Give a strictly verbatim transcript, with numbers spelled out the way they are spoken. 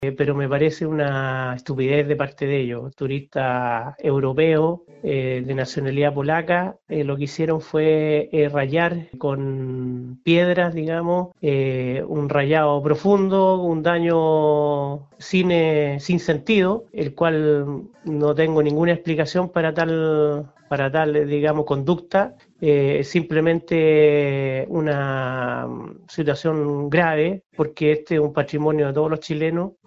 eh, pero me parece una estupidez de parte de ellos. Turistas europeos eh, de nacionalidad polaca, eh, lo que hicieron fue eh, rayar con piedras, digamos, eh, un rayado profundo, un daño sin, eh, sin sentido, el cual no tengo ninguna explicación para tal, para tal, digamos, conducta. Eh, simplemente una situación grave, porque este es un patrimonio de todos los chilenos